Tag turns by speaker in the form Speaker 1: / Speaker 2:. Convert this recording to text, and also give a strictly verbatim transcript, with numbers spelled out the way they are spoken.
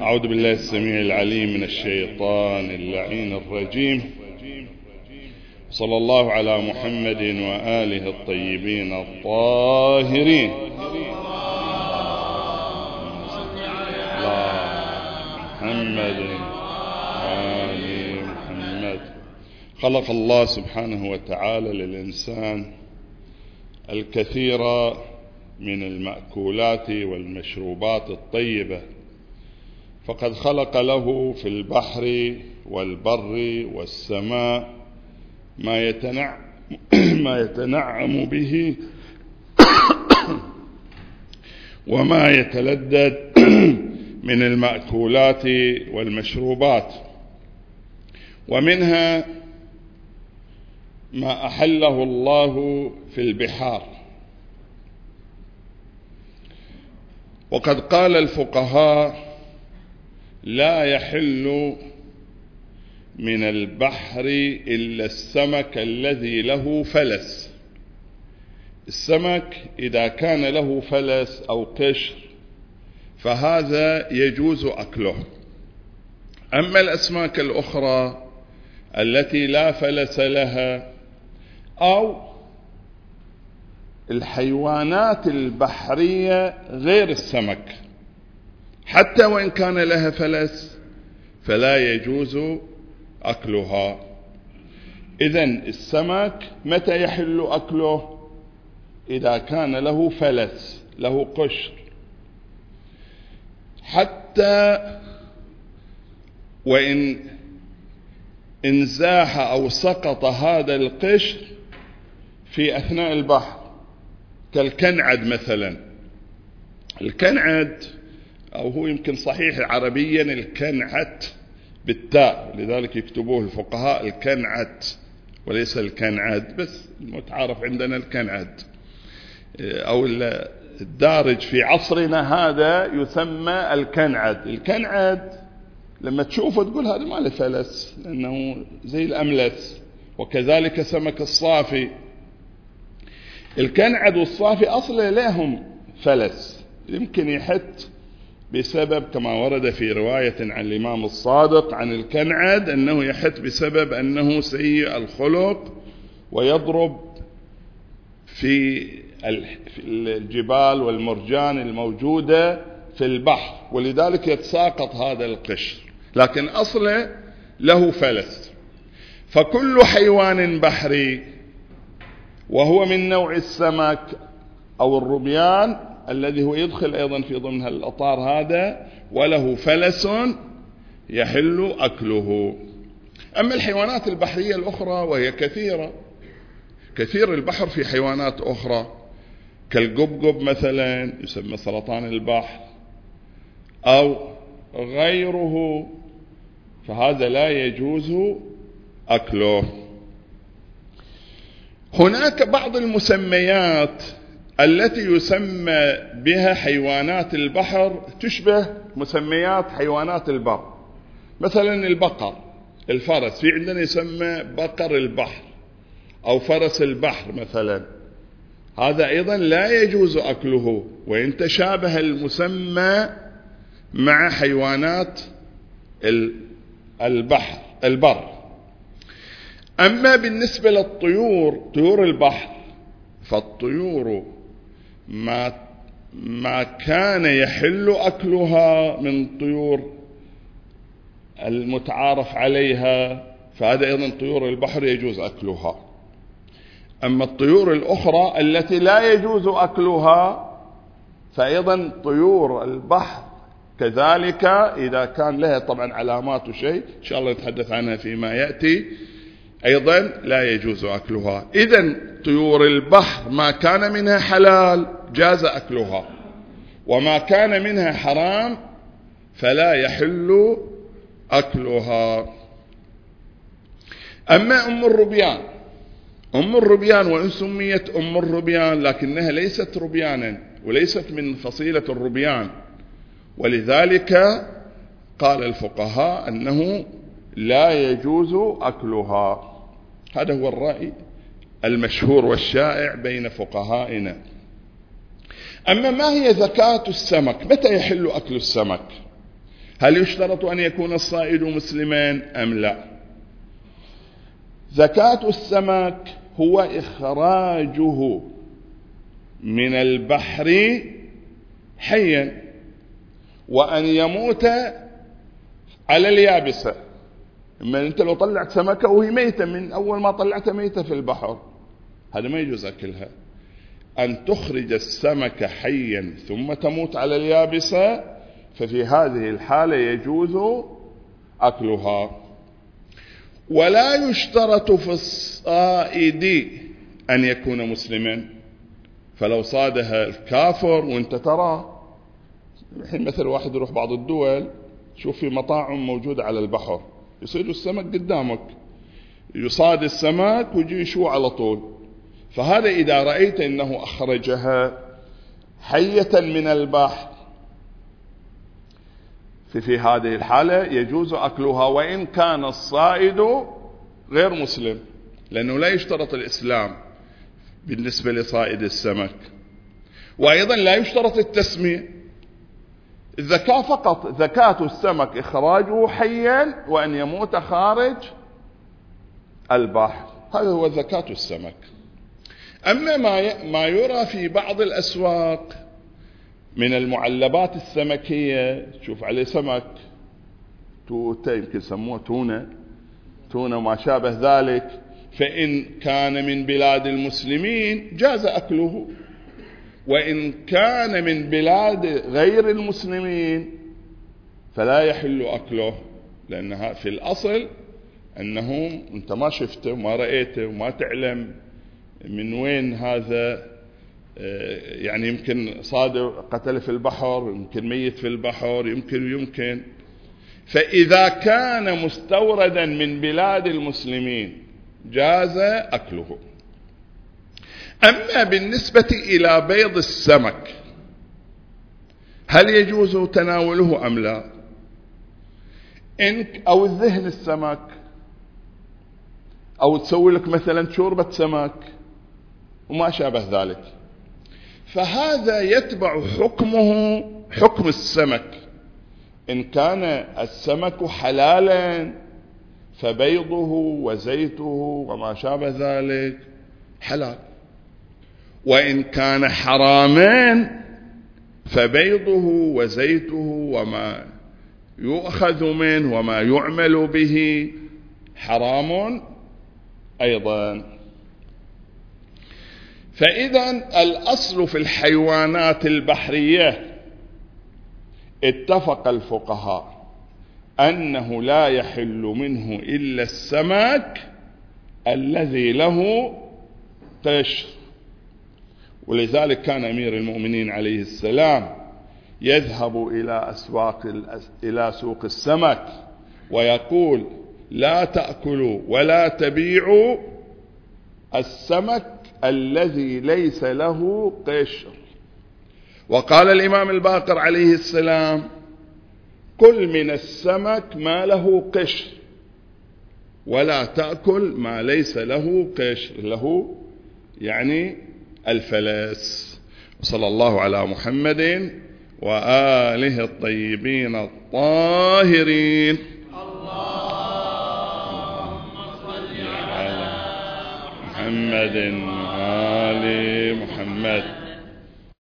Speaker 1: أعوذ بالله السميع العليم من الشيطان اللعين الرجيم. صلى الله على محمد وآله الطيبين الطاهرين. محمد وآل محمد. خلق الله سبحانه وتعالى للإنسان الكثير من المأكولات والمشروبات الطيبة، فقد خلق له في البحر والبر والسماء ما يتنعم, ما يتنعم به وما يتلذذ من المأكولات والمشروبات، ومنها ما أحله الله في البحار. وقد قال الفقهاء: لا يحل من البحر إلا السمك الذي له فلس. السمك إذا كان له فلس أو قشر فهذا يجوز أكله. أما الأسماك الأخرى التي لا فلس لها أو الحيوانات البحرية غير السمك، حتى وإن كان لها فلس فلا يجوز أكلها. إذن السمك متى يحل أكله؟ إذا كان له فلس، له قشر، حتى وإن انزاح أو سقط هذا القشر في أثناء البحر، كالكنعد مثلا. الكنعد أو هو يمكن صحيح عربيا الكنعت بالتاء، لذلك يكتبوه الفقهاء الكنعت وليس الكنعد، بس المتعارف عندنا الكنعد، أو الدارج في عصرنا هذا يسمى الكنعد. الكنعد لما تشوفه تقول هذا ما له فلس، لأنه زي الأملس. وكذلك سمك الصافي، الكنعد والصافي أصلا لهم فلس، يمكن يحت بسبب كما ورد في رواية عن الإمام الصادق عن الكنعد أنه يحت بسبب أنه سيء الخلق ويضرب في الجبال والمرجان الموجودة في البحر، ولذلك يتساقط هذا القشر، لكن أصله له فلس. فكل حيوان بحري وهو من نوع السمك أو الروبيان الذي هو يدخل أيضا في ضمن الأطار هذا وله فلس يحل أكله. أما الحيوانات البحرية الأخرى وهي كثيرة، كثير البحر في حيوانات أخرى كالقبقب مثلا يسمى سرطان البحر أو غيره، فهذا لا يجوز أكله. هناك بعض المسميات التي يسمى بها حيوانات البحر تشبه مسميات حيوانات البر، مثلا البقر، الفرس، في عندنا يسمى بقر البحر أو فرس البحر مثلا، هذا أيضا لا يجوز أكله وإن تشابه المسمى مع حيوانات البحر البر. أما بالنسبة للطيور، طيور البحر، فالطيور ما ما كان يحل أكلها من طيور المتعارف عليها فهذا أيضا طيور البحر يجوز أكلها. أما الطيور الأخرى التي لا يجوز أكلها فأيضا طيور البحر كذلك إذا كان لها طبعا علامات وشيء إن شاء الله نتحدث عنها فيما يأتي، أيضا لا يجوز أكلها. إذن طيور البحر ما كان منها حلال جاز أكلها، وما كان منها حرام فلا يحل أكلها. أما أم الربيان، أم الربيان وإن سميت أم الربيان لكنها ليست ربيانا وليست من فصيلة الربيان، ولذلك قال الفقهاء أنه لا يجوز أكلها. هذا هو الرأي المشهور والشائع بين فقهائنا. أما ما هي زكاة السمك؟ متى يحل أكل السمك؟ هل يشترط أن يكون الصائد مسلما أم لا؟ زكاة السمك هو إخراجه من البحر حيا وأن يموت على اليابسة. إما أنت لو طلعت سمكة وهي ميتة من أول ما طلعتها ميتة في البحر، هذا ما يجوز أكلها. أن تخرج السمكة حيا ثم تموت على اليابسة، ففي هذه الحالة يجوز أكلها. ولا يشترط في الصائد أن يكون مسلما، فلو صادها الكافر وانت ترى الحين مثل واحد يروح بعض الدول شوف في مطاعم موجودة على البحر يصيدوا السمك قدامك، يصاد السمك ويجي يشوي على طول، فهذا إذا رأيت أنه أخرجها حية من البحر في, في هذه الحالة يجوز أكلها وإن كان الصائد غير مسلم، لأنه لا يشترط الإسلام بالنسبة لصائد السمك. وأيضا لا يشترط التسمية، الزكاة فقط زكاة السمك إخراجه حيا وأن يموت خارج البحر، هذا هو زكاة السمك. أما ما يرى في بعض الأسواق من المعلبات السمكية، تشوف عليه سمك توتة يمكن سموه تونة تونة وما شابه ذلك، فإن كان من بلاد المسلمين جاز أكله، وإن كان من بلاد غير المسلمين فلا يحل أكله، لأنها في الأصل أنه أنت ما شفته وما رأيته وما تعلم من وين هذا، يعني يمكن صاد قتل في البحر، يمكن ميت في البحر، يمكن يمكن فإذا كان مستوردا من بلاد المسلمين جاز أكله. أما بالنسبة إلى بيض السمك هل يجوز تناوله أم لا؟ إن أو الذهن السمك، أو تسوي لك مثلا شوربة سمك وما شابه ذلك، فهذا يتبع حكمه حكم السمك. إن كان السمك حلالا فبيضه وزيته وما شابه ذلك حلال، وإن كان حراما فبيضه وزيته وما يؤخذ منه وما يعمل به حرام أيضا. فإذا الأصل في الحيوانات البحرية اتفق الفقهاء أنه لا يحل منه إلا السمك الذي له قشر، ولذلك كان أمير المؤمنين عليه السلام يذهب إلى أسواق إلى سوق السمك ويقول لا تأكلوا ولا تبيعوا السمك الذي ليس له قشر. وقال الإمام الباقر عليه السلام كل من السمك ما له قشر ولا تأكل ما ليس له قشر، له يعني الفلس. صلى الله على محمد وآله الطيبين الطاهرين.
Speaker 2: اللهم صل على
Speaker 1: محمد وآل محمد.